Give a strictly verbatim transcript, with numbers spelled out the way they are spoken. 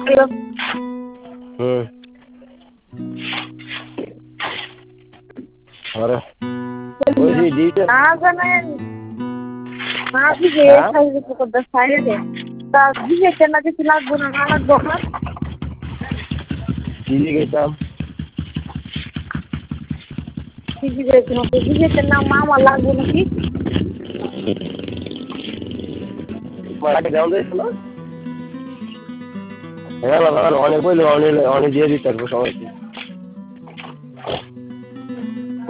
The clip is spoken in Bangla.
হুম আরে বলছি দিতে না জানেন না দিকে হ্যাঁ সাইজে করতে সাইজে তা দিকে কেন কিছু লাগবে না না লাগবে না দিদি গেছিলাম দিদি গেছিল তো দিকে না মামা লাগবে নাকি মাকে দেওয়া দিয়েছিল হ্যাঁ অনেক বললো অনেক অনেক দিয়ে দিতে পারবো সময়